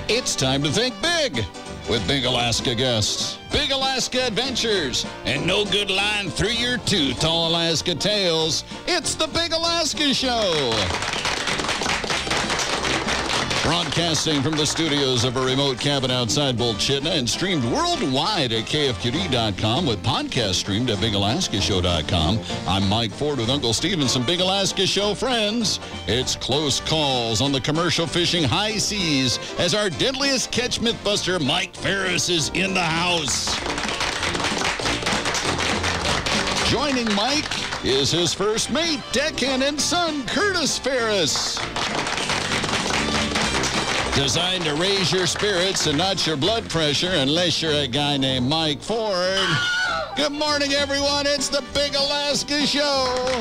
It's time to think big with Big Alaska guests. Big Alaska Adventures and no good line through your two tall Alaska tales. It's the Big Alaska Show. Broadcasting from the studios of a remote cabin outside Bolchitna and streamed worldwide at KFQD.com with podcast streamed at BigAlaskaShow.com. I'm Mike Ford with Uncle Steve and some Big Alaska Show friends. It's close calls on the commercial fishing high seas as our deadliest catch mythbuster Mike Ferris is in the house. Joining Mike is his first mate, deckhand and son, Curtis Ferris. Designed to raise your spirits and not your blood pressure unless you're a guy named Mike Ford. Good morning, everyone. It's the Big Alaska Show.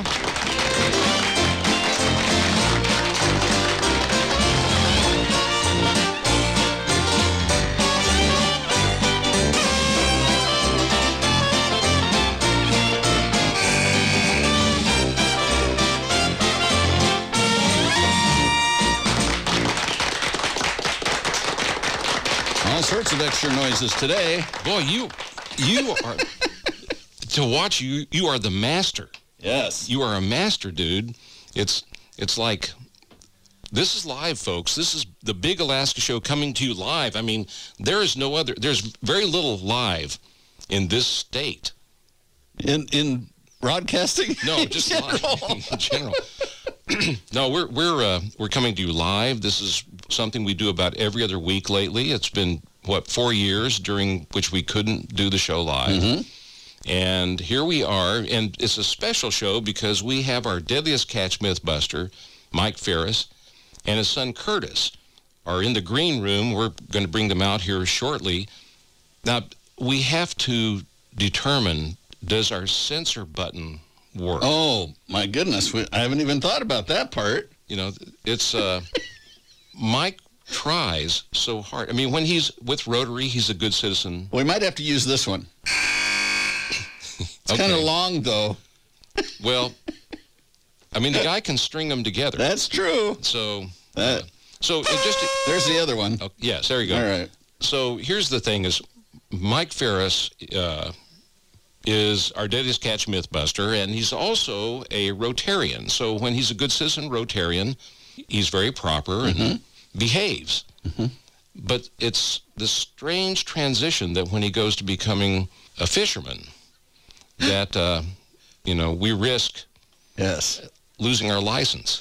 All sorts of extra noises today. Boy, you are, to watch you are the master. Yes. You are a master, dude. It's like, this is live, folks. This is the Big Alaska Show coming to you live. I mean, there's very little live in this state. In broadcasting? No, just live in general. No, we're coming to you live. This is something we do about every other week lately. It's been, 4 years during which we couldn't do the show live. Mm-hmm. And here we are, and it's a special show because we have our deadliest catch mythbuster, Mike Ferris, and his son Curtis are in the green room. We're going to bring them out here shortly. Now, we have to determine, does our censor button work? Oh, my goodness. I haven't even thought about that part. You know, it's Mike tries so hard. I mean, when he's with Rotary, he's a good citizen. We might have to use this one. It's kind of long, though. Well, I mean, the guy can string them together. That's true. So, there's the other one. Oh, yes, there you go. All right. So here's the thing: is Mike Ferris is our deadliest catch mythbuster, and he's also a Rotarian. So when he's a good citizen Rotarian, he's very proper and behaves. Mm-hmm. But it's this strange transition that when he goes to becoming a fisherman, that, we risk losing our license.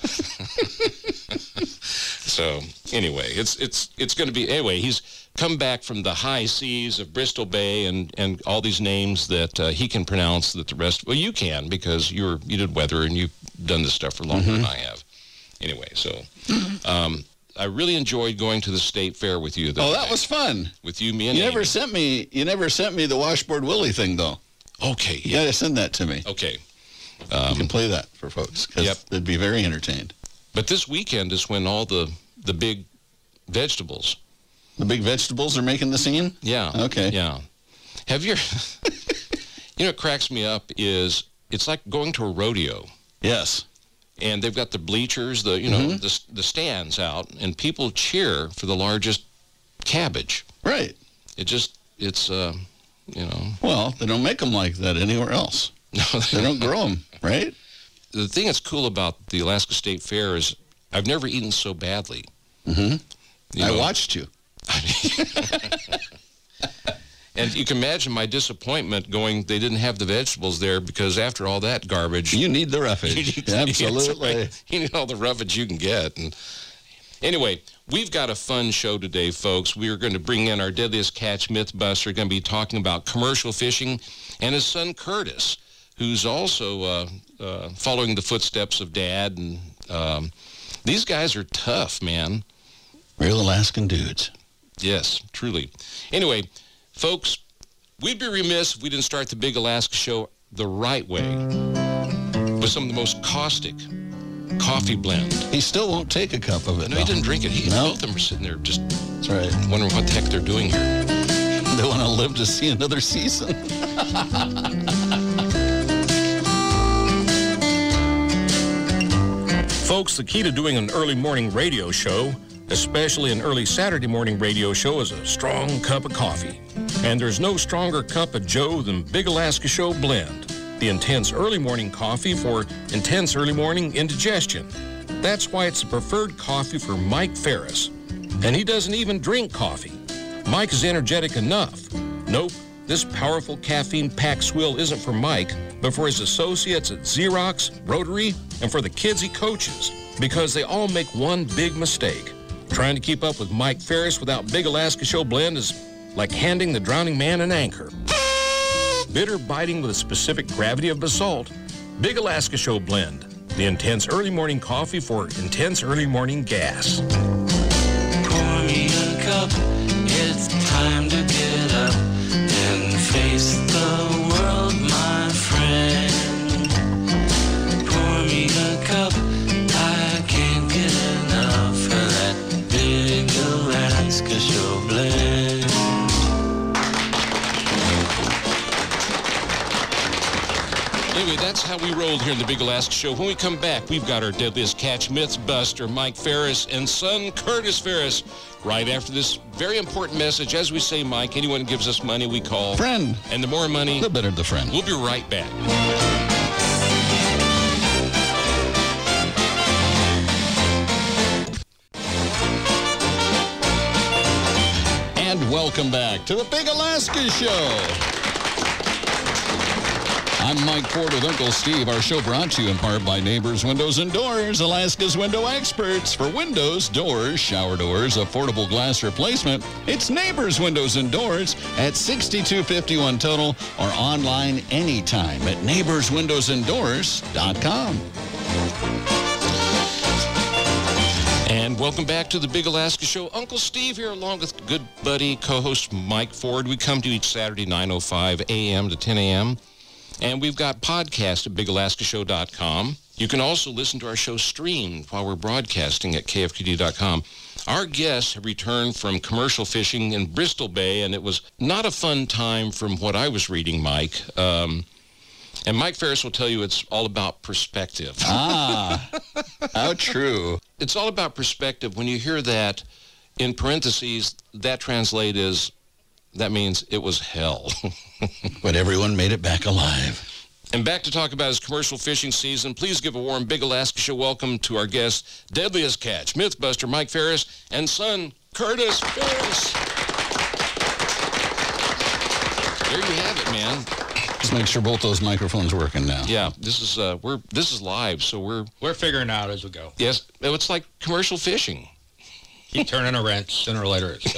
So anyway, it's going to be, anyway, he's come back from the high seas of Bristol Bay and all these names that he can pronounce that the rest, well, you can because you did weather and you've done this stuff for longer than I have. Anyway, so I really enjoyed going to the state fair with you. Oh, that was fun. With you, me, and you Amy. You never sent me the washboard Willie thing, though. Okay. You got to send that to me. Okay. You can play that for folks because they'd be very entertained. But this weekend is when all the big vegetables. The big vegetables are making the scene? Yeah. Okay. Yeah. Have you, what cracks me up is it's like going to a rodeo. Yes. And they've got the bleachers, the stands out, and people cheer for the largest cabbage. Right. It's Well, they don't make them like that anywhere else. No, they don't grow them, right? The thing that's cool about the Alaska State Fair is I've never eaten so badly. Mm-hmm. I watched you. And you can imagine my disappointment going, they didn't have the vegetables there because after all that garbage... You need the roughage. Absolutely. You need all the roughage you can get. And anyway, we've got a fun show today, folks. We are going to bring in our deadliest catch mythbuster. Going to be talking about commercial fishing and his son Curtis, who's also following the footsteps of Dad. And these guys are tough, man. Real Alaskan dudes. Yes, truly. Anyway, folks, we'd be remiss if we didn't start the Big Alaska Show the right way with some of the most caustic coffee blend. He still won't take a cup of it. No, he didn't drink it. Both of them are sitting there just wondering what the heck they're doing here. They want to live to see another season. Folks, the key to doing an early morning radio show especially an early Saturday morning radio show, is a strong cup of coffee. And there's no stronger cup of joe than Big Alaska Show Blend, the intense early morning coffee for intense early morning indigestion. That's why it's the preferred coffee for Mike Ferris. And he doesn't even drink coffee. Mike is energetic enough. Nope, this powerful caffeine-packed swill isn't for Mike, but for his associates at Xerox, Rotary, and for the kids he coaches, because they all make one big mistake. Trying to keep up with Mike Ferris without Big Alaska Show Blend is like handing the drowning man an anchor. Bitter biting with a specific gravity of basalt, Big Alaska Show Blend, the intense early morning coffee for intense early morning gas. Pour me a cup, it's time to get up and face the world, my friend. Pour me a cup, I can't get enough of that Big Alaska Show Blend. Anyway, that's how we rolled here in the Big Alaska Show. When we come back, we've got our Deadliest Catch Mythbuster, Mike Ferris, and son Curtis Ferris, right after this very important message. As we say, Mike, anyone who gives us money, we call Friend. And the more money, The better the friend. We'll be right back. And welcome back to the Big Alaska Show. I'm Mike Ford with Uncle Steve. Our show brought to you in part by Neighbors Windows and Doors, Alaska's window experts. For windows, doors, shower doors, affordable glass replacement, it's Neighbors Windows and Doors at 6251 Total or online anytime at neighborswindowsanddoors.com. And welcome back to the Big Alaska Show. Uncle Steve here along with good buddy, co-host Mike Ford. We come to you each Saturday, 9:05 a.m. to 10 a.m., and we've got podcasts at BigAlaskaShow.com. You can also listen to our show streamed while we're broadcasting at KFQD.com. Our guests have returned from commercial fishing in Bristol Bay, and it was not a fun time from what I was reading, Mike. And Mike Ferris will tell you it's all about perspective. Ah, how true. It's all about perspective. When you hear that, in parentheses, that translate is, that means it was hell. But everyone made it back alive. And back to talk about his commercial fishing season, please give a warm Big Alaska Show welcome to our guest, Deadliest Catch, Mythbuster Mike Ferris, and son, Curtis Ferris. There you have it, man. Just make sure both those microphones are working now. Yeah, this is live, so We're figuring it out as we go. yes, it's like commercial fishing. Keep turning a wrench. Sooner or later, it's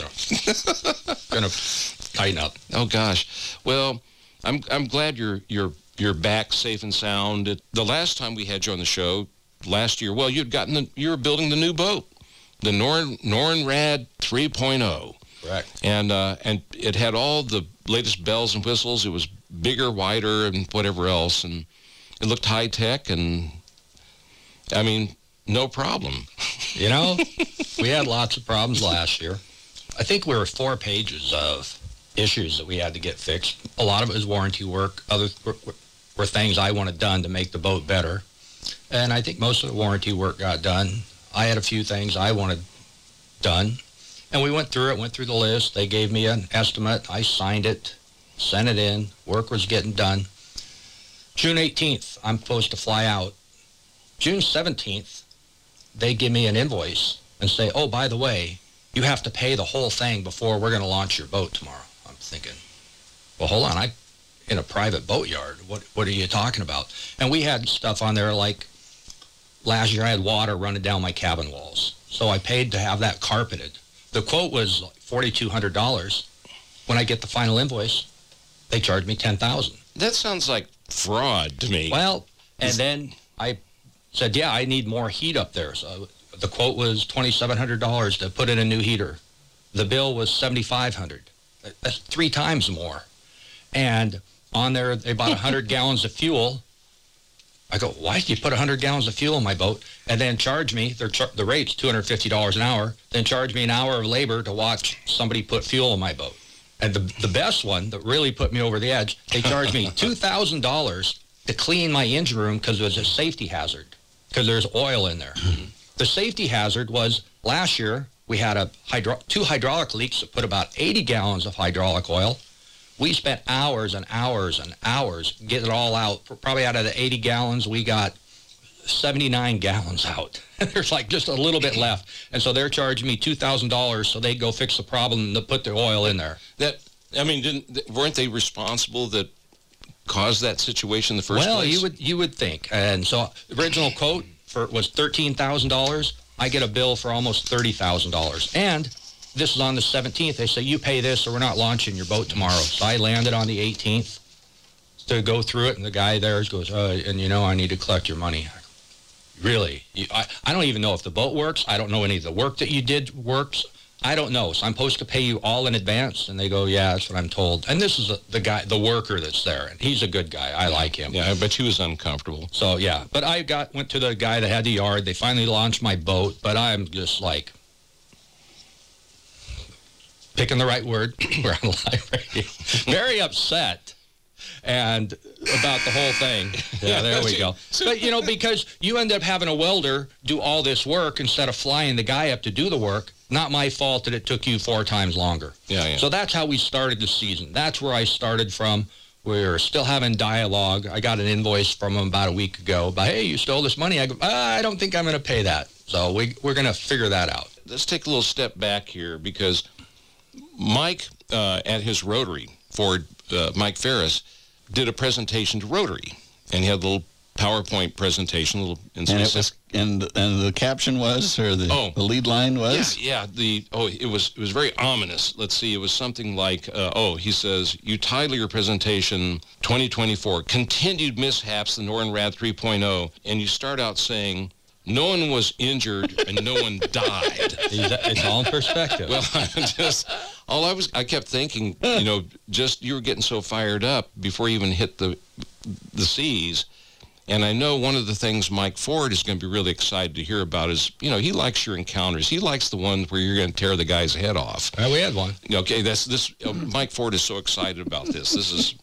gonna tighten up. Oh gosh. Well, I'm glad you're back safe and sound. The last time we had you on the show last year, well, you were building the new boat, the Nornrad 3.0. Correct. And it had all the latest bells and whistles. It was bigger, wider, and whatever else, and it looked high tech, and I mean, no problem. You know, we had lots of problems last year. I think we were 4 pages of issues that we had to get fixed. A lot of it was warranty work. Others were things I wanted done to make the boat better. And I think most of the warranty work got done. I had a few things I wanted done. And we went through the list. They gave me an estimate. I signed it, sent it in. Work was getting done. June 18th, I'm supposed to fly out. June 17th, they give me an invoice and say, oh, by the way, you have to pay the whole thing before we're going to launch your boat tomorrow. I'm thinking, well, hold on. I'm in a private boatyard. What are you talking about? And we had stuff on there like last year I had water running down my cabin walls. So I paid to have that carpeted. The quote was $4,200. When I get the final invoice, they charged me $10,000. That sounds like fraud to me. Well, and then I said, yeah, I need more heat up there. So the quote was $2,700 to put in a new heater. The bill was $7,500. That's 3 times more. And on there, they bought 100 gallons of fuel. I go, why did you put 100 gallons of fuel in my boat? And then charge me, the rate's $250 an hour, then charge me an hour of labor to watch somebody put fuel in my boat. And the best one that really put me over the edge, they charged me $2,000 to clean my engine room because it was a safety hazard, because there's oil in there. The safety hazard was last year We had two hydraulic leaks that put about 80 gallons of hydraulic oil. We spent hours and hours and hours getting it all out. Probably out of the 80 gallons, we got 79 gallons out. There's like just a little bit left. And so they're charging me $2,000 so they go fix the problem and put the oil in there. Weren't they responsible that caused that situation in the first place? Well, you would think. And so the original quote was $13,000. I get a bill for almost $30,000. And this is on the 17th. They say, you pay this or we're not launching your boat tomorrow. So I landed on the 18th to go through it, and the guy there goes, I need to collect your money. Really? I don't even know if the boat works. I don't know any of the work that you did works. I don't know. So I'm supposed to pay you all in advance? And they go, yeah, that's what I'm told. And this is the worker that's there, and he's a good guy. I like him. Yeah, I bet he was uncomfortable. So, yeah. But I went to the guy that had the yard. They finally launched my boat, but I'm just like, picking the right word. We're on live radio. Very upset. And about the whole thing. Yeah, there we go. But, because you end up having a welder do all this work instead of flying the guy up to do the work. Not my fault that it took you 4 times longer. Yeah. So that's how we started the season. That's where I started from. We're still having dialogue. I got an invoice from him about a week ago. But, hey, you stole this money. I go, I don't think I'm going to pay that. So we're going to figure that out. Let's take a little step back here because Mike at his Rotary, Ford, Mike Ferris, did a presentation to Rotary, and he had a little PowerPoint presentation. And the caption was, or the lead line was? Yeah. It was very ominous. Let's see. It was something like, he says, you title your presentation 2024, Continued Mishaps, the NORAD 3.0, and you start out saying, no one was injured and no one died. It's all in perspective. Well, I kept thinking, you were getting so fired up before you even hit the seas. And I know one of the things Mike Ford is going to be really excited to hear about is, he likes your encounters. He likes the ones where you're going to tear the guy's head off. We had one. Okay, Mike Ford is so excited about this. This is,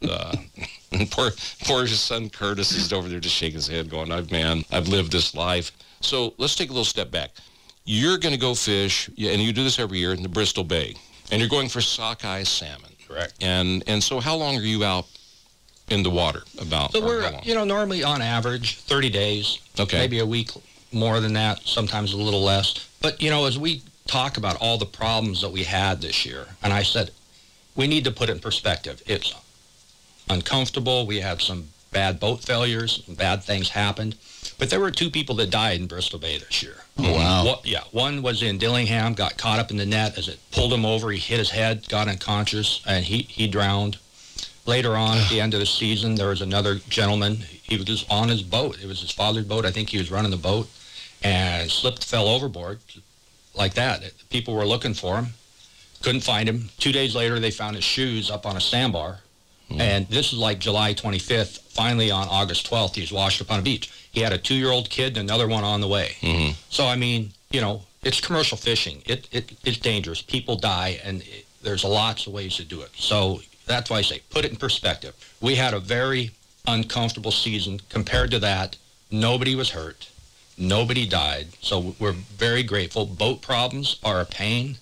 poor his son Curtis is over there just shaking his head going, I've lived this life. So let's take a little step back. You're going to go fish, and you do this every year in the Bristol Bay, and you're going for sockeye salmon. Correct. And so how long are you out in the water? So we're, normally on average 30 days. Okay. Maybe a week more than that, sometimes a little less. But, as we talk about all the problems that we had this year, and I said, we need to put it in perspective. It's uncomfortable. We had some bad boat failures, bad things happened. But there were 2 people that died in Bristol Bay this year. Oh, wow. One was in Dillingham, got caught up in the net as it pulled him over. He hit his head, got unconscious, and he drowned. Later on, at the end of the season, there was another gentleman. He was just on his boat. It was his father's boat. I think he was running the boat and fell overboard like that. People were looking for him, couldn't find him. 2 days later, they found his shoes up on a sandbar. And this is like July 25th. Finally, on August 12th, he was washed up on a beach. He had a 2-year-old kid and another one on the way. Mm-hmm. So, it's commercial fishing. It's dangerous. People die, and there's lots of ways to do it. So that's why I say put it in perspective. We had a very uncomfortable season. Compared to that, nobody was hurt. Nobody died. So we're very grateful. Boat problems are a pain,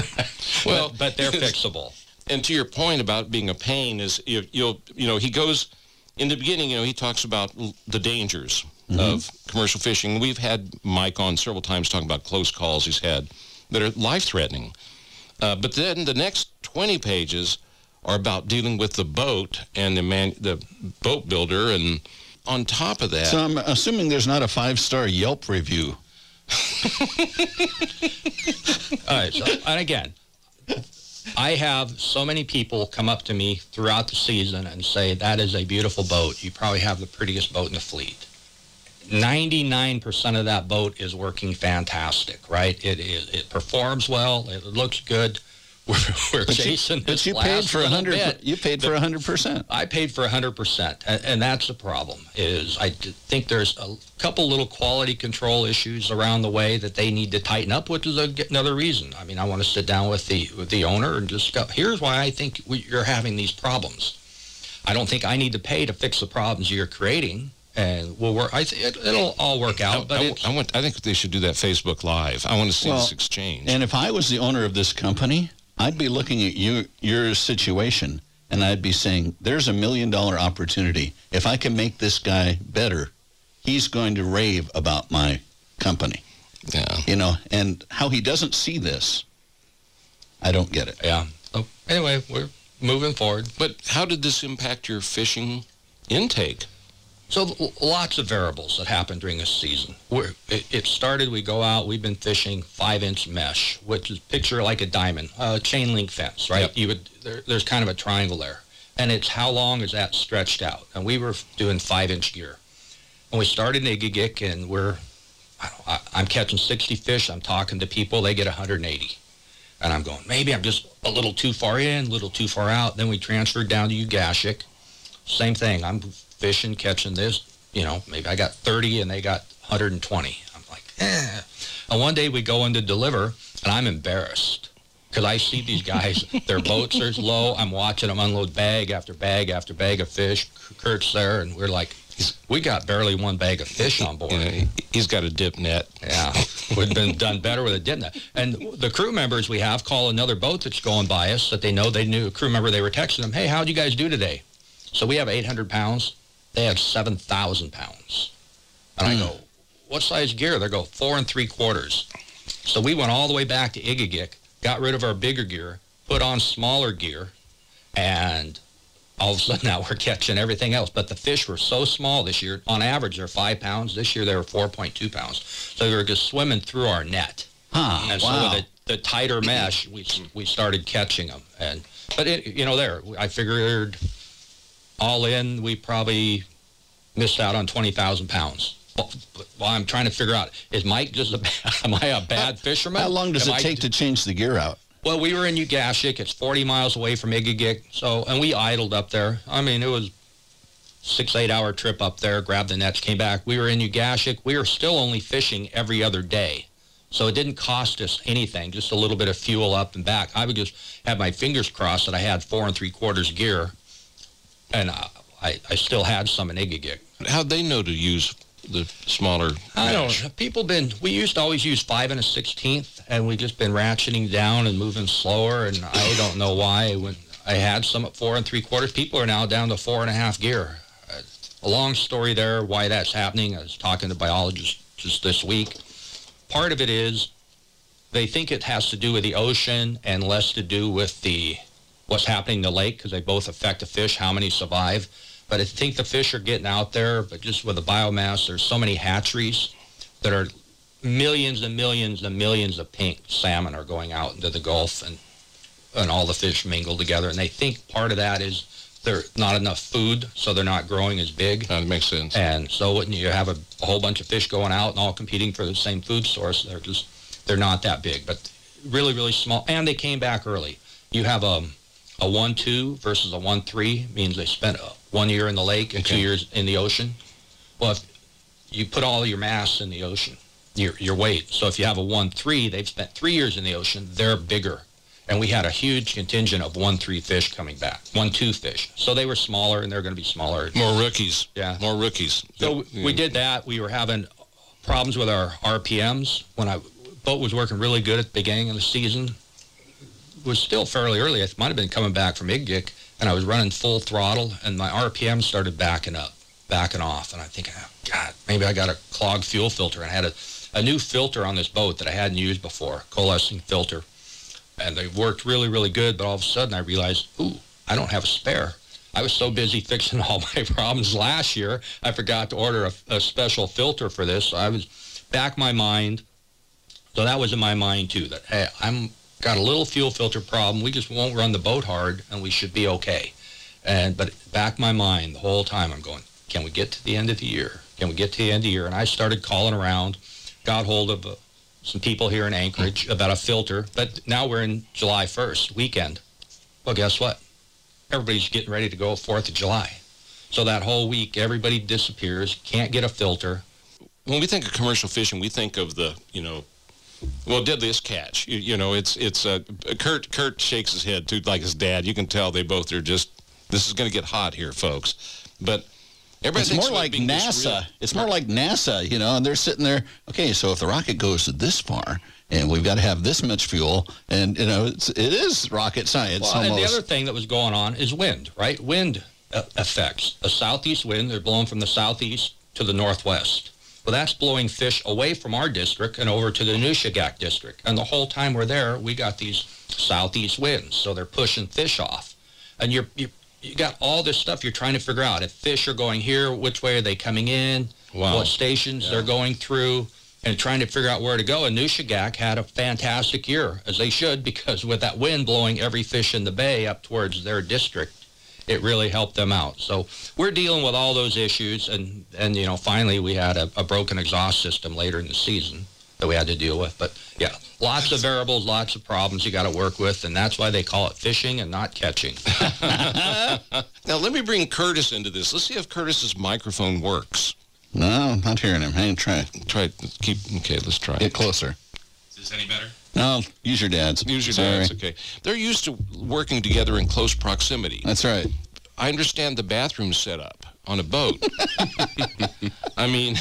but they're fixable. And to your point about being a pain is, he goes, in the beginning, he talks about the dangers of commercial fishing. We've had Mike on several times talking about close calls he's had that are life-threatening. But then the next 20 pages are about dealing with the boat and the boat builder. And on top of that... So I'm assuming there's not a 5-star Yelp review. All right, and again... I have so many people come up to me throughout the season and say, that is a beautiful boat. You probably have the prettiest boat in the fleet. 99% of that boat is working fantastic, right? It performs well. It looks good. We're chasing this you paid for 100%. You paid for 100%. I paid for 100%, and that's the problem. Is I think there's a couple little quality control issues around the way that they need to tighten up, which is another reason. I mean, I want to sit down with the owner and discuss. Here's why I think you're having these problems. I don't think I need to pay to fix the problems you're creating, and we'll work. It'll all work out. But I think they should do that Facebook Live. I want to see this exchange. And if I was the owner of this company, I'd be looking at your situation, and I'd be saying, there's $1 million opportunity. If I can make this guy better, he's going to rave about my company. Yeah. And how he doesn't see this, I don't get it. Yeah. So anyway, we're moving forward. But how did this impact your fishing intake? So lots of variables that happen during this season. It started, we go out, we've been fishing 5-inch mesh, which is picture like a diamond, chain link fence, right? Yep. There's kind of a triangle there. And it's how long is that stretched out? And we were doing 5-inch gear. And we started in Igigik, and I'm catching 60 fish. I'm talking to people. They get 180. And I'm going, maybe I'm just a little too far in, a little too far out. Then we transferred down to Ugashik. Same thing. I'm fishing, catching this. Maybe I got 30 and they got 120. I'm like, eh. And one day we go in to deliver, and I'm embarrassed because I see these guys, their boats are low. I'm watching them unload bag after bag after bag of fish. Kurt's there, and we're like, we got barely one bag of fish on board. He's got a dip net. Yeah, we've been done better with a dip net. And the crew members we have call another boat that's going by us that they knew a crew member. They were texting them, hey, how'd you guys do today? So we have 800 pounds. They have 7,000 pounds. And I go, what size gear? They go 4 3/4. So we went all the way back to Igigik, got rid of our bigger gear, put on smaller gear, and all of a sudden now we're catching everything else. But the fish were so small this year. On average, they're 5 pounds. This year they were 4.2 pounds. So they were just swimming through our net. And so with the tighter mesh, we started catching them. But I figured all in, we probably missed out on 20,000 pounds. Well, I'm trying to figure out, is Mike am I a bad fisherman? How long does it take to change the gear out? Well, we were in Ugashik. It's 40 miles away from Igigik. And we idled up there. I mean, it was 6-8 hour trip up there, grabbed the nets, came back. We were in Ugashik. We were still only fishing every other day. So it didn't cost us anything, just a little bit of fuel up and back. I would just have my fingers crossed that I had 4 3/4 gear. And I still had some in Igigik. How'd they know to use the smaller I mesh? don't know. We used to always use 5 1/16, and we've just been ratcheting down and moving slower, and I don't know why. When I had some at 4 3/4, people are now down to 4.5 gear. A long story there, why that's happening. I was talking to biologists just this week. Part of it is they think it has to do with the ocean and less to do with what's happening in the lake, because they both affect the fish, how many survive. But I think the fish are getting out there, but just with the biomass, there's so many hatcheries that are millions and millions and millions of pink salmon are going out into the Gulf, and all the fish mingle together. And they think part of that is there's not enough food, so they're not growing as big. That makes sense. And so when you have a whole bunch of fish going out and all competing for the same food source, they're not that big, but really, really small. And they came back early. You have a 1-2 versus a 1-3 means they spent 1 year in the lake and 2 years in the ocean. Well, if you put all your mass in the ocean, your weight. So if you have a 1-3, they've spent 3 years in the ocean. They're bigger. And we had a huge contingent of 1-3 fish coming back, 1-2 fish. So they were smaller, and they're going to be smaller. More rookies. Yeah. More rookies. So we did that. We were having problems with our RPMs. When boat was working really good at the beginning of the season, was still fairly early. I might have been coming back from Igigik, and I was running full throttle, and my RPM started backing off. And I think, oh, God, maybe I got a clogged fuel filter. And I had a new filter on this boat that I hadn't used before, coalescing filter. And they worked really, really good, but all of a sudden I realized, ooh, I don't have a spare. I was so busy fixing all my problems last year, I forgot to order a special filter for this. So I was back my mind. So that was in my mind, too, that, hey, got a little fuel filter problem. We just won't run the boat hard, and we should be okay. But back my mind the whole time, I'm going, can we get to the end of the year? Can we get to the end of the year? And I started calling around, got hold of some people here in Anchorage about a filter. But now we're in July 1st, weekend. Well, guess what? Everybody's getting ready to go 4th of July. So that whole week, everybody disappears, can't get a filter. When we think of commercial fishing, we think of the, well, did this catch? It's Kurt shakes his head too, like his dad. You can tell they both are just, this is going to get hot here, folks. But Everybody It's thinks more about like being this real- NASA. It's more like NASA, you know, and they're sitting there, okay, so if the rocket goes this far, and we've got to have this much fuel, and, you know, it is rocket science Well, almost. and the other thing that was going on is wind, right? Wind effects. A southeast wind, they're blowing from the southeast to the northwest. Well, that's blowing fish away from our district and over to the Nushagak district. And the whole time we're there, we got these southeast winds, so they're pushing fish off. And you got all this stuff you're trying to figure out. If fish are going here, which way are they coming in? Wow. What stations they're going through, and trying to figure out where to go. And Nushagak had a fantastic year, as they should, because with that wind blowing every fish in the bay up towards their district, it really helped them out. So we're dealing with all those issues, and you know, finally we had a broken exhaust system later in the season that we had to deal with. But yeah, lots of variables, lots of problems you got to work with, and that's why they call it fishing and not catching. Now, let me bring Curtis into this. Let's see if Curtis's microphone works. No, I'm not hearing him. Hang on, try. Okay, let's try. Get closer. Is this any better? No, use your dad's. Use your Sorry. dad's, okay. They're used to working together in close proximity. That's right. I understand the bathroom setup on a boat. I mean,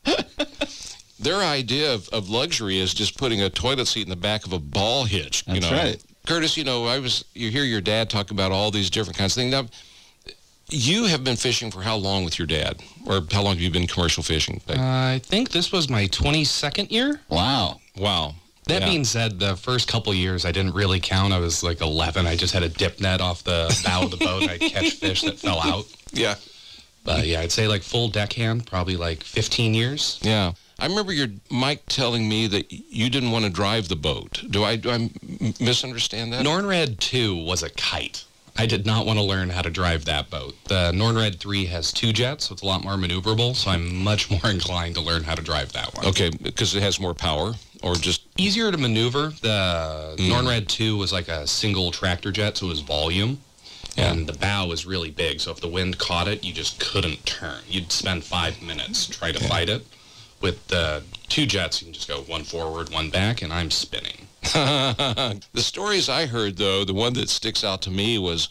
their idea of luxury is just putting a toilet seat in the back of a ball hitch. You That's know, right. Curtis, you know, you hear your dad talk about all these different kinds of things. Now, you have been fishing for how long with your dad? Or how long have you been commercial fishing? I think this was my 22nd year. Wow. Wow. That Yeah. being said, the first couple years I didn't really count. I was like 11. I just had a dip net off the bow of the boat. I'd catch fish that fell out. Yeah. But yeah, I'd say like full deckhand, probably like 15 years. Yeah. I remember your Mike telling me that you didn't want to drive the boat. Do I misunderstand that? Nornred 2 was a kite. I did not want to learn how to drive that boat. The Nornred 3 has 2 jets, so it's a lot more maneuverable, so I'm much more inclined to learn how to drive that one. Okay, because it has more power, or just... Easier to maneuver. The Nornred 2 was like a single tractor jet, so it was volume. Yeah. And the bow was really big, so if the wind caught it, you just couldn't turn. You'd spend 5 minutes trying to fight it. With the 2 jets, you can just go one forward, one back, and I'm spinning. The stories I heard, though, the one that sticks out to me was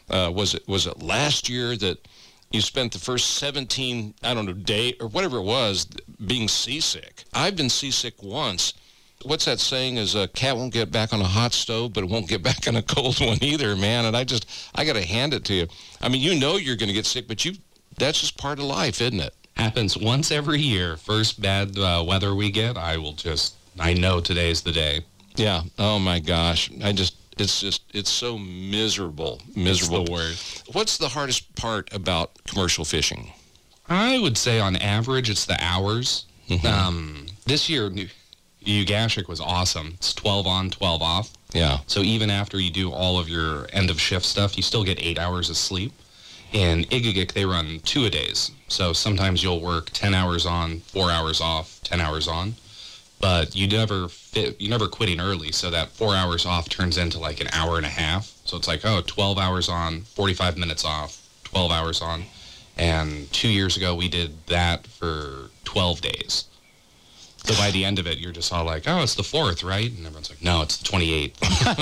it last year that you spent the first 17, I don't know, day or whatever it was, being seasick. I've been seasick once. What's that saying is a cat won't get back on a hot stove, but it won't get back on a cold one either, man. And I got to hand it to you. I mean, you know you're going to get sick, but that's just part of life, isn't it? Happens once every year. First bad weather we get, I know today's the day. Yeah. Oh, my gosh. It's so miserable. It's the worst. What's the hardest part about commercial fishing? I would say on average it's the hours. This year, Ugashik was awesome. It's 12 on, 12 off. Yeah. So even after you do all of your end of shift stuff, you still get 8 hours of sleep. In Igigik, they run 2-a-days. So sometimes you'll work 10 hours on, 4 hours off, 10 hours on. But you're never quitting early, so that 4 hours off turns into like an hour and a half. So it's like, 12 hours on, 45 minutes off, 12 hours on. And 2 years ago, we did that for 12 days. So by the end of it, you're just all like, it's the 4th, right? And everyone's like, no, it's the 28th.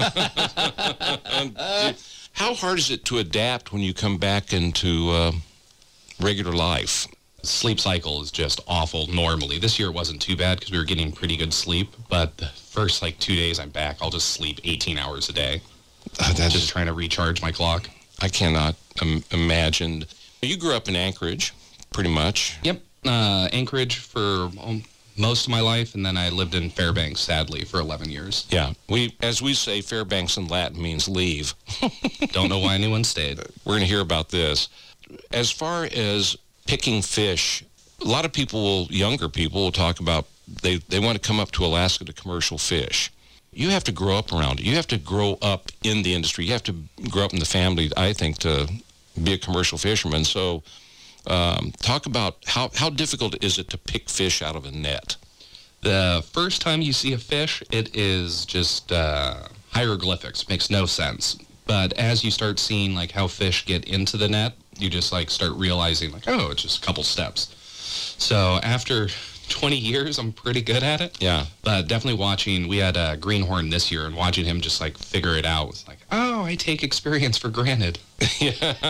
How hard is it to adapt when you come back into regular life? Sleep cycle is just awful normally. This year it wasn't too bad because we were getting pretty good sleep, but the first 2 days I'm back, I'll just sleep 18 hours a day. That's Just trying to recharge my clock. I cannot imagine. You grew up in Anchorage, pretty much. Yep. Anchorage for most of my life, and then I lived in Fairbanks, sadly, for 11 years. Yeah. As we say, Fairbanks in Latin means leave. Don't know why anyone stayed. We're going to hear about this. As far as picking fish, a lot of people, younger people, will talk about they want to come up to Alaska to commercial fish. You have to grow up around it. You have to grow up in the industry. You have to grow up in the family, I think, to be a commercial fisherman. So talk about how difficult is it to pick fish out of a net? The first time you see a fish, it is just hieroglyphics. Makes no sense. But as you start seeing how fish get into the net, you just start realizing it's just a couple steps. So after 20 years, I'm pretty good at it. Yeah. But definitely watching, we had a greenhorn this year, and watching him just like figure it out was like, oh, I take experience for granted. Yeah.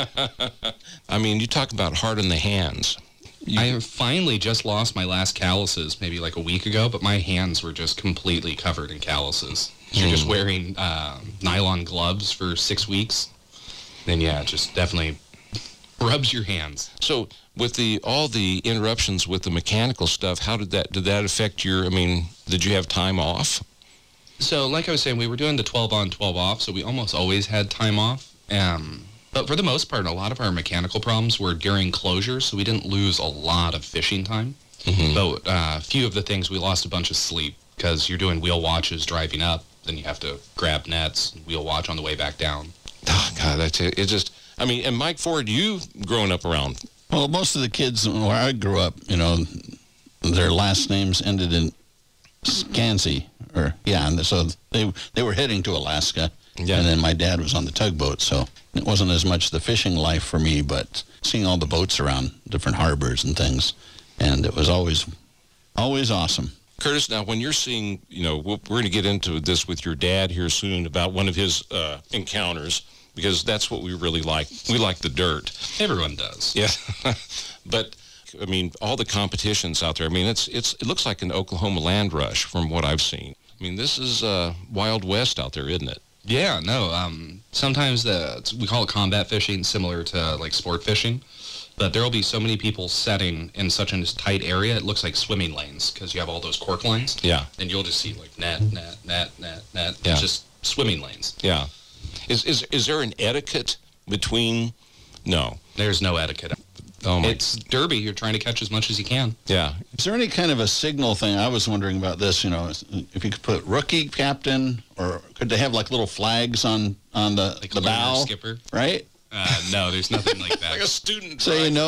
I mean, you talk about hard in the hands. I finally just lost my last calluses maybe like a week ago, but my hands were just completely covered in calluses. You're just wearing nylon gloves for 6 weeks. Then, yeah, it just definitely rubs your hands. So with all the interruptions with the mechanical stuff, how did that affect did you have time off? So like I was saying, we were doing the 12 on, 12 off, so we almost always had time off. But for the most part, a lot of our mechanical problems were during closures, so we didn't lose a lot of fishing time. But a few of the things, we lost a bunch of sleep because you're doing wheel watches driving up, then you have to grab nets, wheel watch on the way back down. Oh, God, that's it. It just, and Mike Ford, you growing up around. Well, most of the kids where I grew up, their last names ended in Scansey, and so they were heading to Alaska. Yeah. And then my dad was on the tugboat, so it wasn't as much the fishing life for me, but seeing all the boats around different harbors and things, and it was always awesome. Curtis, now when you're seeing, we're going to get into this with your dad here soon about one of his encounters, because that's what we really like. We like the dirt. Everyone does. Yeah. But, all the competitions out there, it looks like an Oklahoma land rush from what I've seen. This is Wild West out there, isn't it? Yeah, no. Sometimes we call it combat fishing, similar to like sport fishing. But there will be so many people setting in such a tight area, it looks like swimming lanes because you have all those cork lines. Yeah. And you'll just see like net. Yeah. It's just swimming lanes. Yeah. Is there an etiquette between? No. There's no etiquette. Oh my. It's derby. You're trying to catch as much as you can. Yeah. Is there any kind of a signal thing? I was wondering about this, if you could put rookie, captain, or could they have like little flags on the bow? Skipper. Right? No, there's nothing like that. Like a student. So you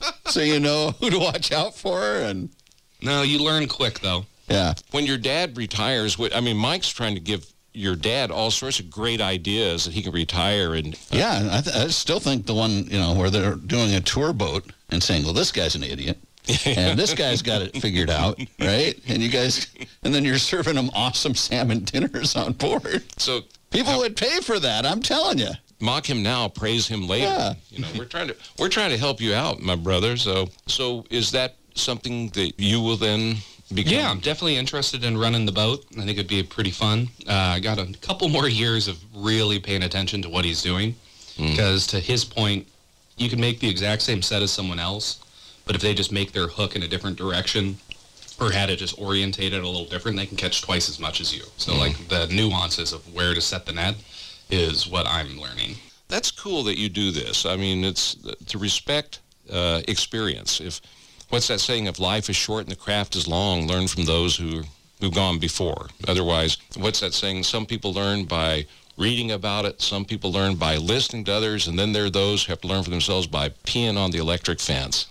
know who to watch out for, and no, you learn quick though. Yeah. When your dad retires, Mike's trying to give your dad all sorts of great ideas that he can retire and. Yeah, I still think the one where they're doing a tour boat and saying, "Well, this guy's an idiot." And this guy's got it figured out, right? And then you're serving them awesome salmon dinners on board. So people would pay for that, I'm telling you. Mock him now, praise him later. Yeah. We're trying to help you out, my brother. So is that something that you will then become? Yeah, I'm definitely interested in running the boat. I think it'd be pretty fun. I got a couple more years of really paying attention to what he's doing, because to his point, you can make the exact same set as someone else, but if they just make their hook in a different direction or had it just orientated a little different, they can catch twice as much as you. So like the nuances of where to set the net is what I'm learning. That's cool that you do this. It's to respect experience. What's that saying? If life is short and the craft is long, learn from those who've gone before. Otherwise, what's that saying? Some people learn by reading about it. Some people learn by listening to others. And then there are those who have to learn for themselves by peeing on the electric fence.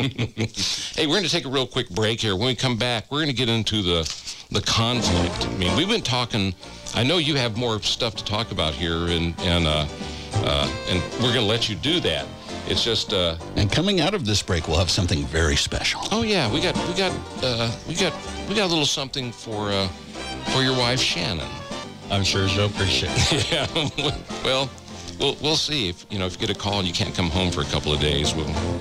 Hey, we're going to take a real quick break here. When we come back, we're going to get into the conflict. We've been talking. I know you have more stuff to talk about here, and we're going to let you do that. It's just and coming out of this break, we'll have something very special. Oh yeah, we got a little something for your wife Shannon. I'm sure she'll appreciate it. Yeah. Well, we'll see if you get a call and you can't come home for a couple of days.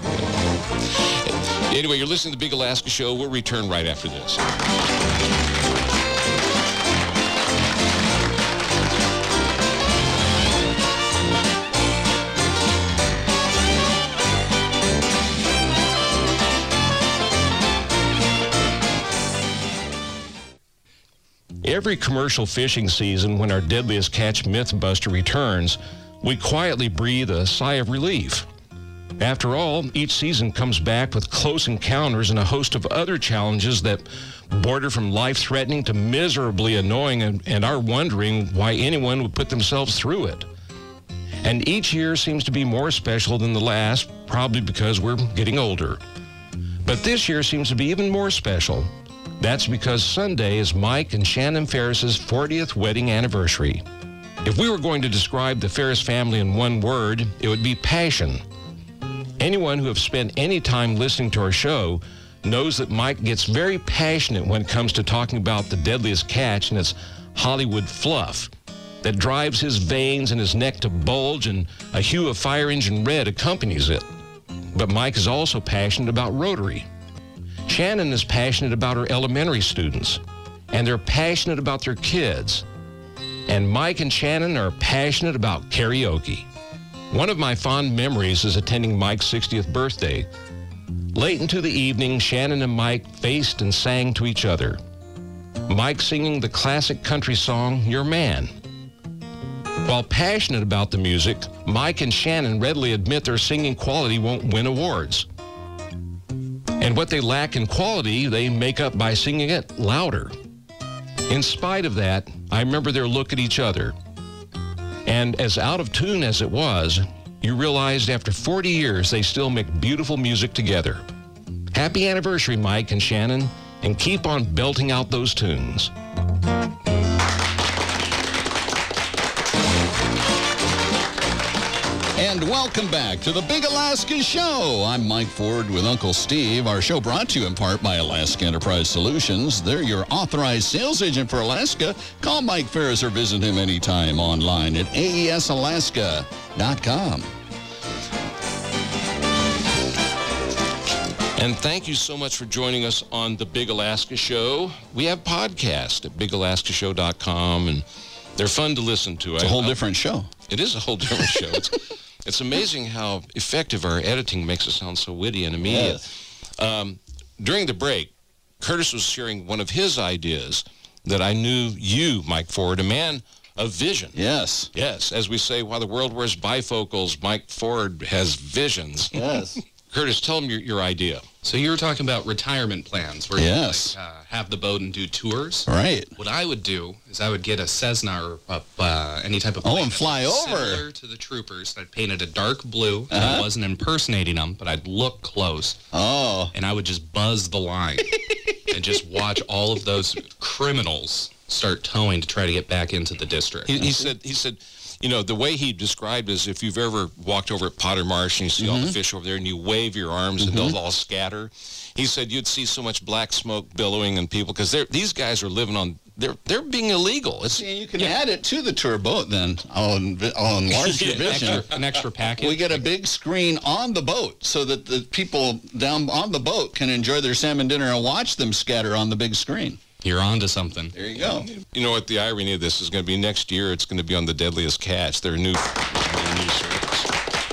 Anyway, you're listening to the Big Alaska Show. We'll return right after this. Every commercial fishing season, when our deadliest catch, Mythbuster, returns, we quietly breathe a sigh of relief. After all, each season comes back with close encounters and a host of other challenges that border from life-threatening to miserably annoying and are wondering why anyone would put themselves through it. And each year seems to be more special than the last, probably because we're getting older. But this year seems to be even more special. That's because Sunday is Mike and Shannon Ferris's 40th wedding anniversary. If we were going to describe the Ferris family in one word, it would be passion. Anyone who have spent any time listening to our show knows that Mike gets very passionate when it comes to talking about the deadliest catch, and it's Hollywood fluff that drives his veins and his neck to bulge, and a hue of fire engine red accompanies it. But Mike is also passionate about Rotary. Shannon is passionate about her elementary students, and they're passionate about their kids. And Mike and Shannon are passionate about karaoke. One of my fond memories is attending Mike's 60th birthday. Late into the evening, Shannon and Mike faced and sang to each other. Mike singing the classic country song, Your Man. While passionate about the music, Mike and Shannon readily admit their singing quality won't win awards. And what they lack in quality, they make up by singing it louder. In spite of that, I remember their look at each other. And as out of tune as it was, you realized after 40 years they still make beautiful music together. Happy anniversary, Mike and Shannon, and keep on belting out those tunes. And welcome back to the Big Alaska Show. I'm Mike Ford with Uncle Steve. Our show brought to you in part by Alaska Enterprise Solutions. They're your authorized sales agent for Alaska. Call Mike Ferris or visit him anytime online at aesalaska.com. And thank you so much for joining us on the Big Alaska Show. We have podcasts at bigalaskashow.com, and they're fun to listen to. It's a whole different show. It is a whole different show. It's amazing how effective our editing makes it sound so witty and immediate. Yes. During the break, Curtis was sharing one of his ideas that I knew you, Mike Ford, a man of vision. Yes. Yes. As we say, while the world wears bifocals, Mike Ford has visions. Yes. Curtis, tell them your idea. So you were talking about retirement plans where yes. you have the boat and do tours. Right. What I would do is I would get a Cessna or any type of plane. Oh, and fly over. Similar to the troopers. I'd paint it a dark blue. I wasn't impersonating them, but I'd look close. Oh. And I would just buzz the line and just watch all of those criminals start towing to try to get back into the district. He said, you know, the way he described is if you've ever walked over at Potter Marsh and you see all the fish over there and you wave your arms and they'll all scatter. He said you'd see so much black smoke billowing and people, because these guys are living on, they're being illegal. And you can add it to the tour boat then on larger vision. An extra package. We get a big screen on the boat so that the people down on the boat can enjoy their salmon dinner and watch them scatter on the big screen. You're on to something. There you go. You know what the irony of this is going to be? Next year, it's going to be on the Deadliest Catch, their new service.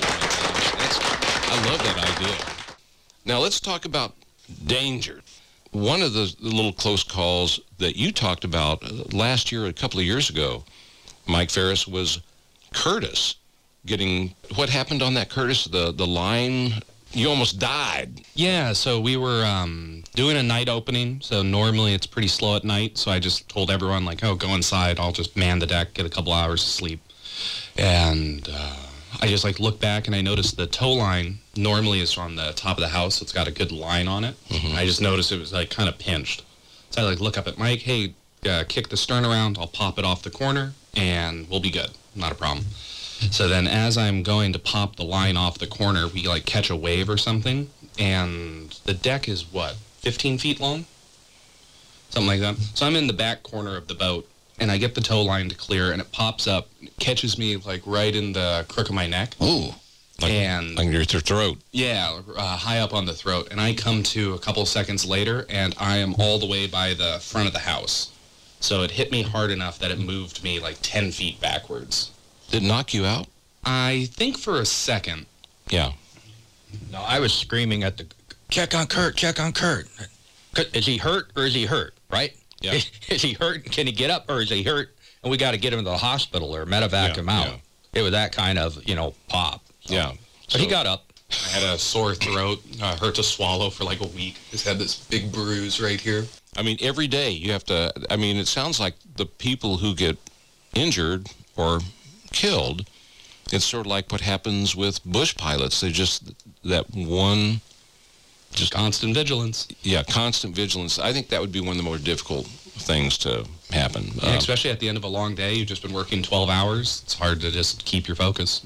I love that idea. Now, let's talk about danger. One of the little close calls that you talked about last year, a couple of years ago, Mike Ferris, was Curtis getting... What happened on that, Curtis? The line... You almost died. Yeah, so we were doing a night opening, so normally it's pretty slow at night, so I just told everyone, like, oh, go inside, I'll just man the deck, get a couple hours of sleep. And I just, like, looked back, and I noticed the tow line normally is on the top of the house, so it's got a good line on it. I just noticed it was, like, kind of pinched. So I, like, look up at Mike, hey, kick the stern around, I'll pop it off the corner, and we'll be good. Not a problem. So then as I'm going to pop the line off the corner, we like catch a wave or something, and the deck is, what, 15 feet long? Something like that. So I'm in the back corner of the boat, and I get the tow line to clear, and it pops up, it catches me like right in the crook of my neck. Ooh. Like your throat. Yeah, high up on the throat. And I come to a couple seconds later, and I am all the way by the front of the house. So it hit me hard enough that it moved me like 10 feet backwards. Did it knock you out? I think for a second. Yeah. No, I was screaming at the, check on Kurt. Is he hurt or is he hurt, right? Yeah. Is he hurt? Can he get up or is he hurt? And we got to get him to the hospital or medevac him out. Yeah. It was that kind of, pop. So. Yeah. But he got up. I had a sore throat, hurt to swallow for like a week. Just had this big bruise right here. I mean, every day you have to, it sounds like the people who get injured or killed, it's sort of like what happens with bush pilots. They just constant vigilance. Yeah, constant vigilance. I think that would be one of the more difficult things to happen. Yeah, especially at the end of a long day. You've just been working 12 hours. It's hard to just keep your focus.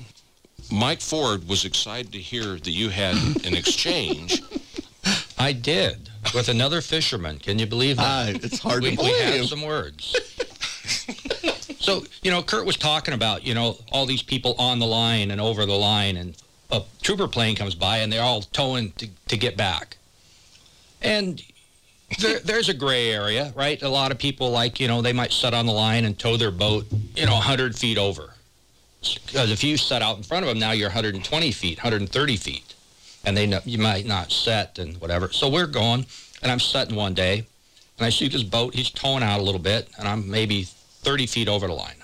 Mike Ford was excited to hear that you had an exchange. I did. with another fisherman. Can you believe that? It's hard to We believe. have some words. So, Kurt was talking about, all these people on the line and over the line, and a trooper plane comes by, and they're all towing to get back. And there's a gray area, right? A lot of people, they might set on the line and tow their boat, 100 feet over. Because if you set out in front of them, now you're 120 feet, 130 feet. And you might not set and whatever. So we're going, and I'm setting one day, and I see this boat. He's towing out a little bit, and I'm maybe 30 feet over the line.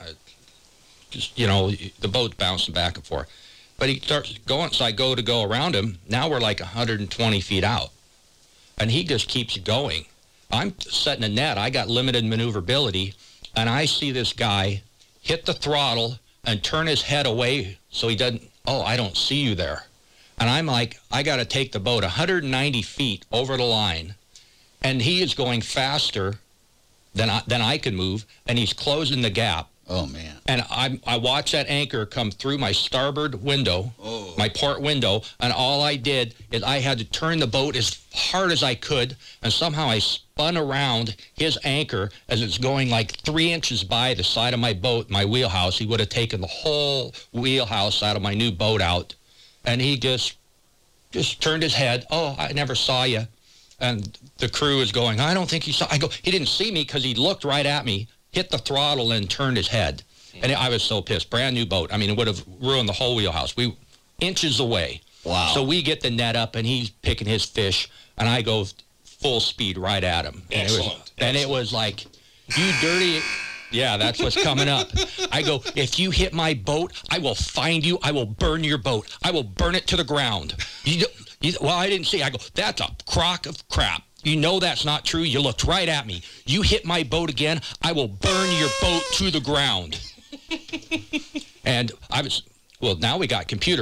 The boat's bouncing back and forth. But he starts going, so I go around him. Now we're like 120 feet out. And he just keeps going. I'm setting a net. I got limited maneuverability, and I see this guy hit the throttle and turn his head away so he doesn't, I don't see you there. And I'm like, I got to take the boat 190 feet over the line, and he is going faster than I could move, and he's closing the gap. Oh, man. And I watched that anchor come through my starboard window, my port window, and all I did is I had to turn the boat as hard as I could, and somehow I spun around his anchor as it's going like 3 inches by the side of my boat, my wheelhouse. He would have taken the whole wheelhouse out of my new boat out, and he just turned his head. Oh, I never saw you. And the crew is going, I don't think he saw. I go, he didn't see me because he looked right at me, hit the throttle, and turned his head. And I was so pissed. Brand new boat. I mean, it would have ruined the whole wheelhouse. We inches away. Wow. So we get the net up, and he's picking his fish, and I go full speed right at him. And it was like, you dirty. Yeah, that's what's coming up. I go, if you hit my boat, I will find you. I will burn your boat. I will burn it to the ground. Well, I didn't see. I go, that's a crock of crap. You know that's not true. You looked right at me. You hit my boat again, I will burn your boat to the ground. And now we got computer.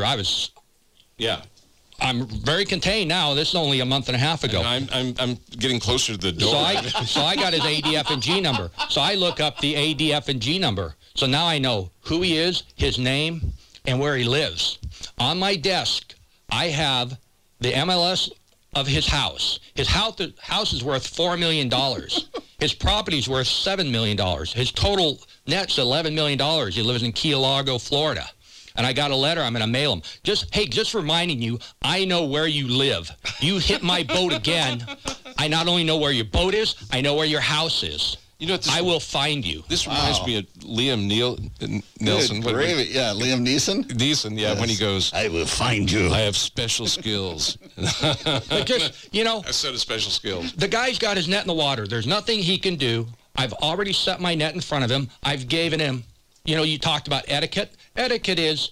I'm very contained now. This is only a month and a half ago. I'm getting closer to the door. So I got his ADF and G number. So I look up the ADF and G number. So now I know who he is, his name, and where he lives. On my desk, I have the MLS of his house. His house is worth $4 million. His property's worth $7 million. His total net's $11 million. He lives in Key Largo, Florida. And I got a letter. I'm going to mail him. Just reminding you, I know where you live. You hit my boat again. I not only know where your boat is, I know where your house is. I will find you. This reminds me of Liam Neeson. Yeah, Liam Neeson? Neeson, yeah, yes. When he goes, I will find you. I have special skills. But just, a set of special skills. The guy's got his net in the water. There's nothing he can do. I've already set my net in front of him. I've given him, you talked about etiquette. Etiquette is,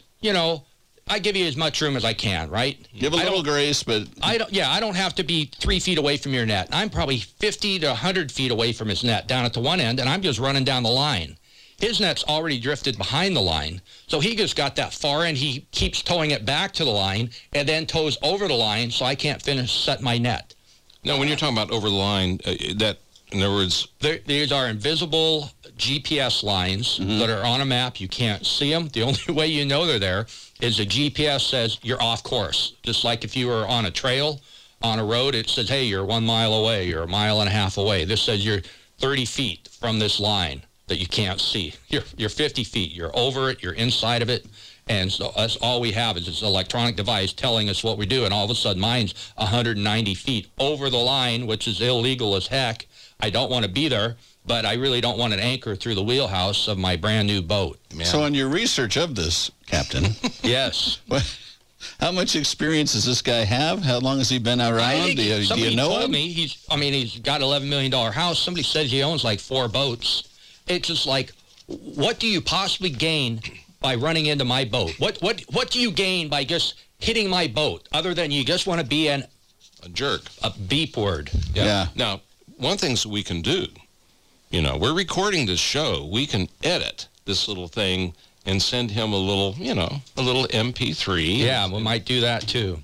I give you as much room as I can, right? Give a little grace, but I don't have to be 3 feet away from your net. I'm probably 50 to 100 feet away from his net down at the one end, and I'm just running down the line. His net's already drifted behind the line, so he just got that far, and he keeps towing it back to the line and then tows over the line, so I can't finish set my net. No, when you're talking about over the line, in other words, these are invisible GPS lines that are on a map. You can't see them. The only way you know they're there is the GPS says you're off course. Just like if you were on a trail, on a road, it says, hey, you're 1 mile away, you're 1.5 miles away. This says you're 30 feet from this line that you can't see. You're 50 feet. You're over it. You're inside of it. And so that's all we have is this electronic device telling us what we do. And all of a sudden, mine's 190 feet over the line, which is illegal as heck. I don't want to be there, but I really don't want an anchor through the wheelhouse of my brand new boat. Man. So in your research of this, Captain. Yes. How much experience does this guy have? How long has he been around? Do you know him? Somebody told me he's got an $11 million house. Somebody says he owns like 4 boats. It's just like, what do you possibly gain by running into my boat? What do you gain by just hitting my boat other than you just want to be a jerk? A beep word. Yeah. Now, one thing that we can do, we're recording this show. We can edit this little thing and send him a little MP3. Yeah, we might do that too.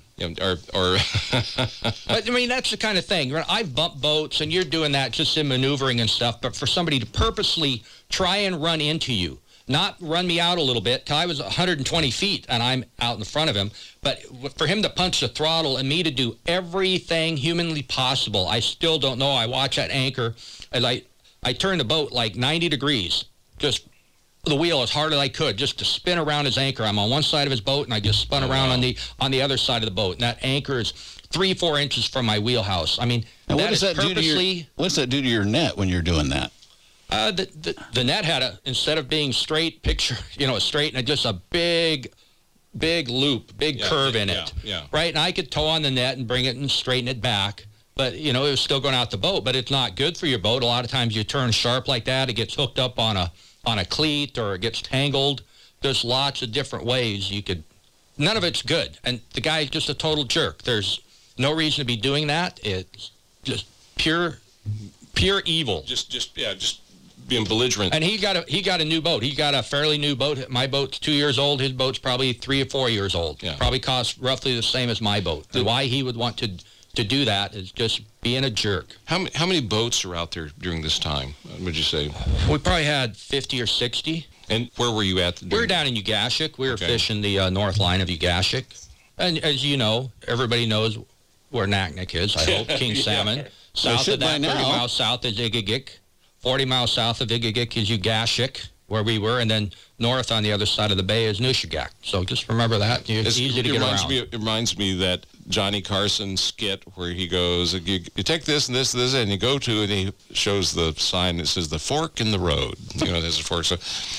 But I mean, that's the kind of thing. I've bumped boats, and you're doing that just in maneuvering and stuff. But for somebody to purposely try and run into you, not run me out a little bit till I was 120 feet and I'm out in front of him. But for him to punch the throttle and me to do everything humanly possible, I still don't know. I watch that anchor as I turn the boat like 90 degrees, just the wheel as hard as I could, just to spin around his anchor. I'm on one side of his boat, and I just spun around on the other side of the boat. And that anchor is 3-4 inches from my wheelhouse. I mean, and that what does that do to your? What's that do to your net when you're doing that? The net had instead of being straight picture, straight, and just a big loop, big curve in it. Yeah. Right, and I could tow on the net and bring it and straighten it back. But, it was still going out the boat, but it's not good for your boat. A lot of times you turn sharp like that, it gets hooked up on a cleat or it gets tangled. There's lots of different ways you could. None of it's good. And the guy's just a total jerk. There's no reason to be doing that. It's just pure evil. Just being belligerent. And he got a new boat. He got a fairly new boat. My boat's 2 years old. His boat's probably 3 or 4 years old. Yeah. Probably costs roughly the same as my boat. And why he would want to do that is just being a jerk. How many boats are out there during this time, would you say? We probably had 50 or 60. And where were you at? We were down in Ugashik. We were fishing the north line of Ugashik. And as you know, everybody knows where Naknek is, I hope. King Salmon. South of that, 30 miles south is Igigik. 40 miles south of Igigik is Ugashik, where we were, and then north on the other side of the bay is Nushagak. So just remember that. It's easy to get around. It reminds me that Johnny Carson skit where he goes, you take this and this and this, and you go to, and he shows the sign that says the fork in the road. There's a fork. So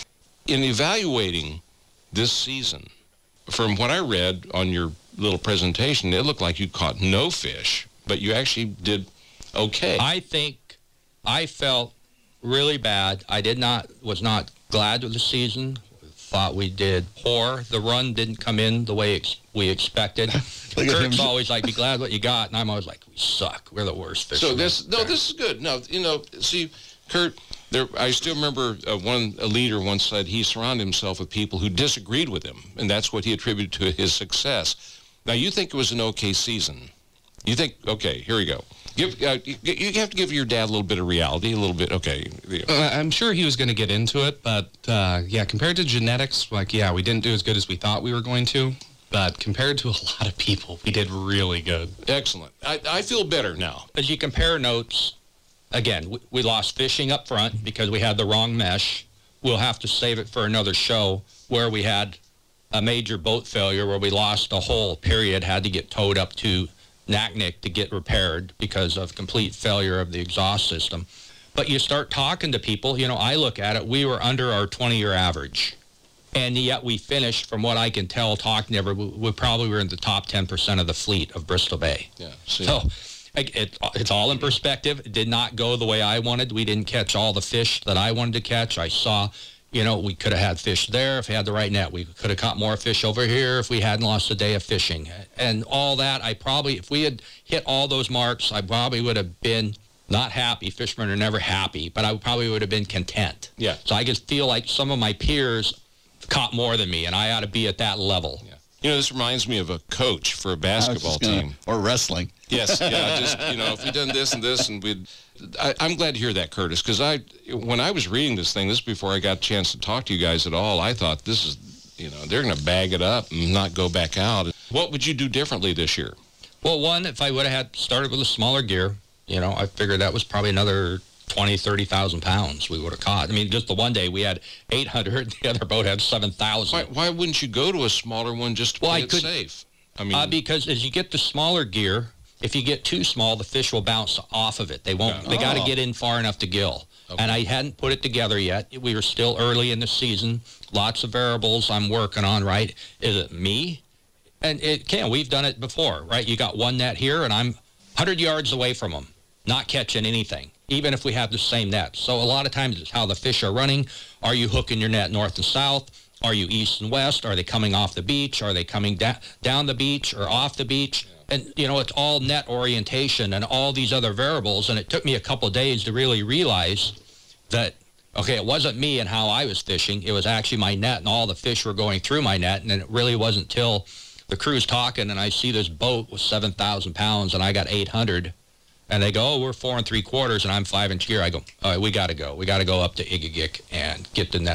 in evaluating this season, from what I read on your little presentation, it looked like you caught no fish, but you actually did okay. I think I felt really bad. I was not glad with the season. Thought we did poor. The run didn't come in the way we expected. Kurt's always like, be glad what you got, and I'm always like, we suck. We're the worst fishermen. So this is good. No, see, Kurt, I still remember a leader once said he surrounded himself with people who disagreed with him, and that's what he attributed to his success. Now, you think it was an okay season. You think, okay, here we go. You have to give your dad a little bit of reality, a little bit, okay. I'm sure he was going to get into it, but, compared to genetics, we didn't do as good as we thought we were going to. But compared to a lot of people, we did really good. Excellent. I feel better now. As you compare notes, again, we lost fishing up front because we had the wrong mesh. We'll have to save it for another show where we had a major boat failure where we lost a whole period, had to get towed up to Naknek to get repaired because of complete failure of the exhaust system. But you start talking to people, I look at it, we were under our 20-year average. And yet we finished, from what I can tell, talking to everyone, we probably were in the top 10% of the fleet of Bristol Bay. Yeah. So it's all in perspective. It did not go the way I wanted. We didn't catch all the fish that I wanted to catch. I saw, we could have had fish there if we had the right net. We could have caught more fish over here if we hadn't lost a day of fishing. And all that, if we had hit all those marks, I probably would have been not happy. Fishermen are never happy, but I probably would have been content. Yeah. So I just feel like some of my peers caught more than me, and I ought to be at that level. Yeah. This reminds me of a coach for a basketball team. Or wrestling. Yes, just, if we'd done this and this, and I'm glad to hear that, Curtis, because when I was reading this thing, this is before I got a chance to talk to you guys at all, I thought this is, they're going to bag it up and not go back out. What would you do differently this year? Well, one, if I would have had started with a smaller gear, I figured that was probably another 20, 30,000 pounds we would have caught. I mean, just the one day we had 800, the other boat had 7,000. Why wouldn't you go to a smaller one just to play it safe? I mean, because as you get the smaller gear, if you get too small, the fish will bounce off of it. They won't. They got to get in far enough to gill. Okay. And I hadn't put it together yet. We were still early in the season. Lots of variables I'm working on, right? Is it me? And we've done it before, right? You got one net here, and I'm 100 yards away from them, not catching anything, even if we have the same net. So a lot of times it's how the fish are running. Are you hooking your net north and south? Are you east and west? Are they coming off the beach? Are they coming down the beach or off the beach? And, it's all net orientation and all these other variables. And it took me a couple of days to really realize that, okay, it wasn't me and how I was fishing. It was actually my net, and all the fish were going through my net. And it really wasn't till the crew's talking and I see this boat with 7,000 pounds and I got 800. And they go, we're 4 3/4 and I'm 5 inch gear. I go, all right, we got to go. We got to go up to Igigik and get the net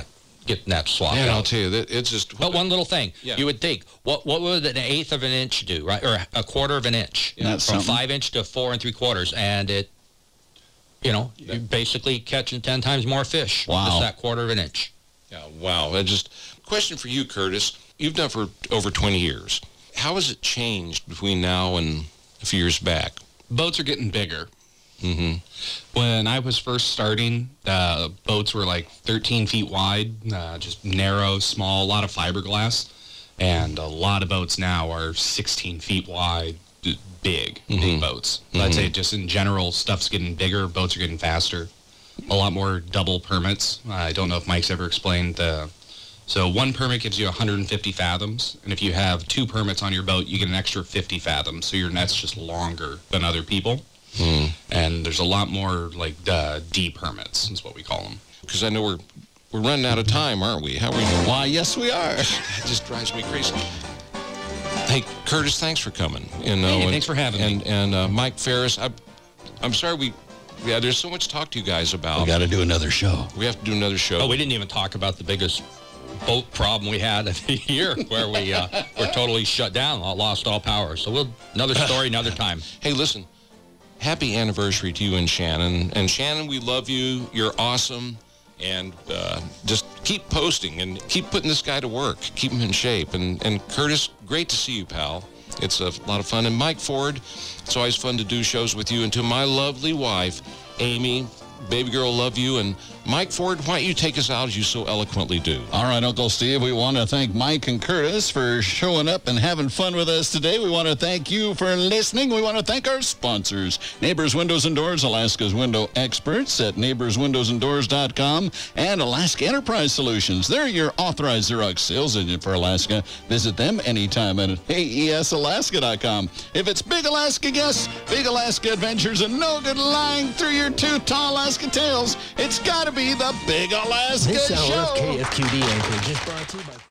getting that swapped Man, out. I'll tell you, that it's just... But one little thing, Yeah. you would think, what would an eighth of an inch do, right? Or a quarter of an inch. That's From something. 5 inch to 4 3/4. And it, you're basically catching 10 times more fish. Wow. Just that quarter of an inch. Yeah, wow. Question for you, Curtis. You've done for over 20 years. How has it changed between now and a few years back? Boats are getting bigger. Mm-hmm. When I was first starting, boats were like 13 feet wide, just narrow, small, a lot of fiberglass. And a lot of boats now are 16 feet wide, big boats. I'd say just in general, stuff's getting bigger, boats are getting faster. A lot more double permits. I don't know if Mike's ever explained. So one permit gives you 150 fathoms, and if you have 2 permits on your boat, you get an extra 50 fathoms, so your net's just longer than other people. And there's a lot more like D permits is what we call them. Because I know we're running out of time, aren't we? How are we doing? Why, yes, we are. That just drives me crazy. Hey, Curtis, thanks for coming. Thanks for having me. And Mike Ferris, I'm sorry there's so much to talk to you guys about. We got to do another show. We have to do another show. Oh, we didn't even talk about the biggest boat problem we had of the year, where we were totally shut down, lost all power. So another story, another time. Hey, listen, happy anniversary to you and Shannon. And Shannon, we love you. You're awesome. And just keep posting and keep putting this guy to work. Keep him in shape. And Curtis, great to see you, pal. It's a lot of fun. And Mike Ford, it's always fun to do shows with you. And to my lovely wife, Amy, baby girl, love you. And Mike Ford, why don't you take us out as you so eloquently do? All right, Uncle Steve, we want to thank Mike and Curtis for showing up and having fun with us today. We want to thank you for listening. We want to thank our sponsors, Neighbors Windows and Doors, Alaska's window experts at neighborswindowsanddoors.com, and Alaska Enterprise Solutions. They're your authorized Xerox sales agent for Alaska. Visit them anytime at aesalaska.com. If it's Big Alaska guests, Big Alaska adventures, and no good lying through your two tall Alaska tails, it's got to be the Big Alaska This hour Show. of KFQD Anchorage is brought to you by...